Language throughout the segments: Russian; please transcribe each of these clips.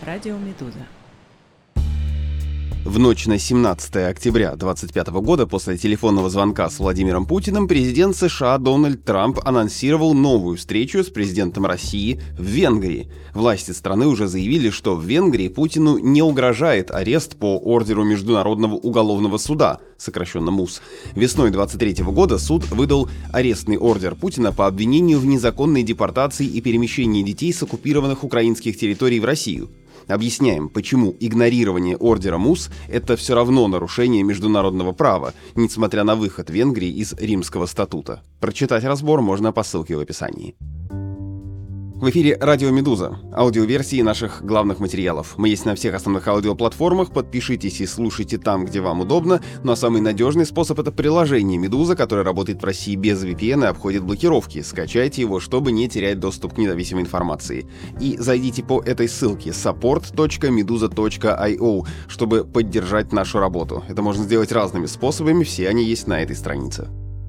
Радио Медуза. В ночь на 17 октября 2025 года после телефонного звонка с Владимиром Путиным президент США Дональд Трамп анонсировал новую встречу с президентом России в Венгрии. Власти страны уже заявили, что в Венгрии Путину не угрожает арест по ордеру Международного уголовного суда, сокращенно МУС. Весной 2023 года суд выдал арестный ордер Путина по обвинению в незаконной депортации и перемещении детей с оккупированных украинских территорий в Россию. Объясняем, почему игнорирование ордера МУС – это все равно нарушение международного права, несмотря на выход Венгрии из Римского статута. Прочитать разбор можно по ссылке в описании. В эфире «Радио Медуза», аудиоверсии наших главных материалов. Мы есть на всех основных аудиоплатформах, подпишитесь и слушайте там, где вам удобно, но самый надежный способ — это приложение «Медуза», которое работает в России без VPN и обходит блокировки. Скачайте его, чтобы не терять доступ к независимой информации. И зайдите по этой ссылке support.meduza.io, чтобы поддержать нашу работу. Это можно сделать разными способами, все они есть на этой странице.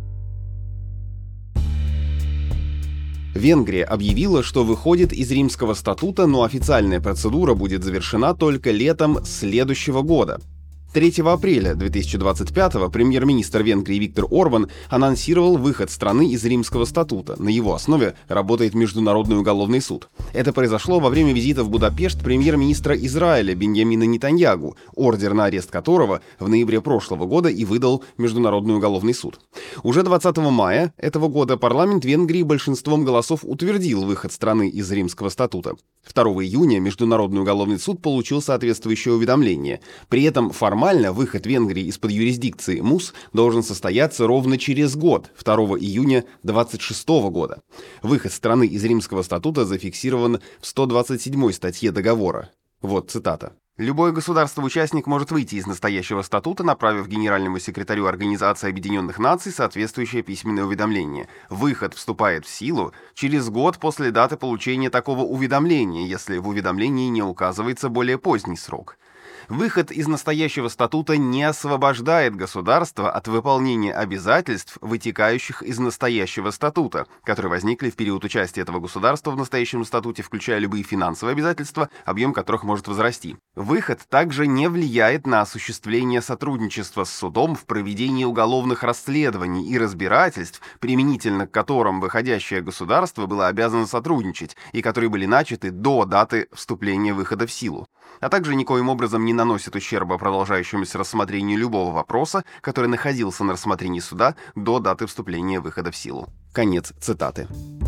Венгрия объявила, что выходит из Римского статута, но официальная процедура будет завершена только летом следующего года. 3 апреля 2025-го премьер-министр Венгрии Виктор Орбан анонсировал выход страны из Римского статута. На его основе работает Международный уголовный суд. Это произошло во время визита в Будапешт премьер-министра Израиля Биньямина Нетаньягу, ордер на арест которого в ноябре прошлого года и выдал Международный уголовный суд. Уже 20 мая этого года парламент Венгрии большинством голосов утвердил выход страны из Римского статута. 2 июня Международный уголовный суд получил соответствующее уведомление. При этом формально выход Венгрии из-под юрисдикции МУС должен состояться ровно через год, 2 июня 2026 года. Выход страны из Римского статута зафиксирован в 127 статье договора. Вот цитата. «Любое государство-участник может выйти из настоящего статута, направив генеральному секретарю Организации Объединенных Наций соответствующее письменное уведомление. Выход вступает в силу через год после даты получения такого уведомления, если в уведомлении не указывается более поздний срок». Выход из настоящего статута не освобождает государство от выполнения обязательств, вытекающих из настоящего статута, которые возникли в период участия этого государства в настоящем статуте, включая любые финансовые обязательства, объем которых может возрасти. Выход также не влияет на осуществление сотрудничества с судом в проведении уголовных расследований и разбирательств, применительно к которым выходящее государство было обязано сотрудничать и которые были начаты до даты вступления выхода в силу, а также никоим образом не наносит ущерба продолжающемуся рассмотрению любого вопроса, который находился на рассмотрении суда до даты вступления выхода в силу. Конец цитаты.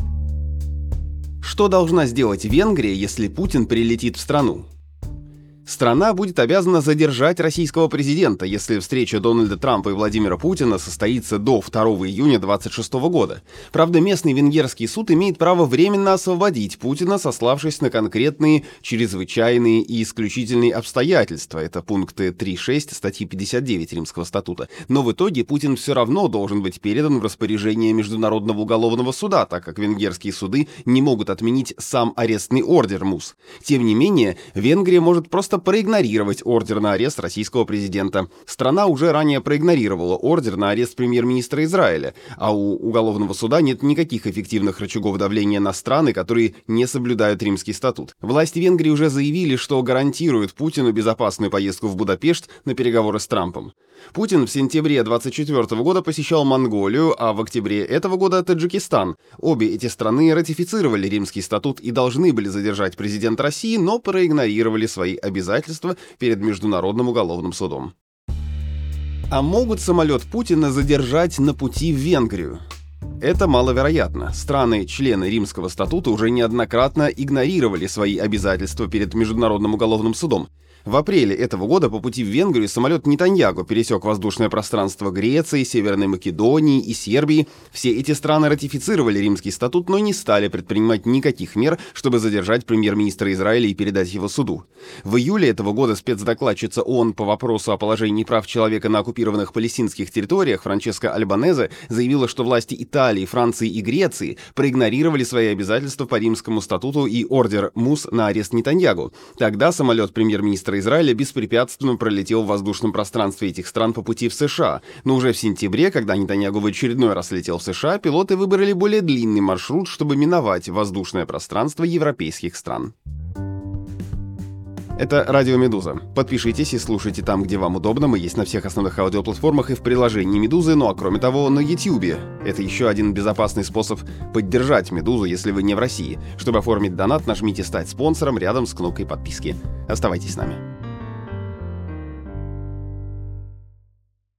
Что должна сделать Венгрия, если Путин прилетит в страну? Страна будет обязана задержать российского президента, если встреча Дональда Трампа и Владимира Путина состоится до 2 июня 2026 года. Правда, местный венгерский суд имеет право временно освободить Путина, сославшись на конкретные, чрезвычайные и исключительные обстоятельства. Это пункты 3.6 статьи 59 Римского статута. Но в итоге Путин все равно должен быть передан в распоряжение Международного уголовного суда, так как венгерские суды не могут отменить сам арестный ордер МУС. Тем не менее, Венгрия может просто проигнорировать ордер на арест российского президента. Страна уже ранее проигнорировала ордер на арест премьер-министра Израиля, а у уголовного суда нет никаких эффективных рычагов давления на страны, которые не соблюдают Римский статут. Власти Венгрии уже заявили, что гарантируют Путину безопасную поездку в Будапешт на переговоры с Трампом. Путин в сентябре 2024 года посещал Монголию, а в октябре этого года Таджикистан. Обе эти страны ратифицировали Римский статут и должны были задержать президента России, но проигнорировали свои обязательства перед Международным уголовным судом. А могут самолет Путина задержать на пути в Венгрию? Это маловероятно. Страны-члены Римского статута уже неоднократно игнорировали свои обязательства перед Международным уголовным судом. В апреле этого года по пути в Венгрию самолет Нетаньягу пересек воздушное пространство Греции, Северной Македонии и Сербии. Все эти страны ратифицировали Римский статут, но не стали предпринимать никаких мер, чтобы задержать премьер-министра Израиля и передать его суду. В июле этого года спецдокладчица ООН по вопросу о положении прав человека на оккупированных палестинских территориях Франческа Альбанезе заявила, что власти Италии, Франции и Греции проигнорировали свои обязательства по Римскому статуту и ордер МУС на арест Нетаньягу. Тогда самолет премьер-министра Израиля беспрепятственно пролетел в воздушном пространстве этих стран по пути в США. Но уже в сентябре, когда Нетаньягу в очередной раз летел в США, пилоты выбрали более длинный маршрут, чтобы миновать воздушное пространство европейских стран. Это Радио Медуза. Подпишитесь и слушайте там, где вам удобно. Мы есть на всех основных аудиоплатформах и в приложении Медузы, ну а кроме того, на Ютьюбе. Это еще один безопасный способ поддержать Медузу, если вы не в России. Чтобы оформить донат, нажмите «Стать спонсором» рядом с кнопкой подписки. Оставайтесь с нами.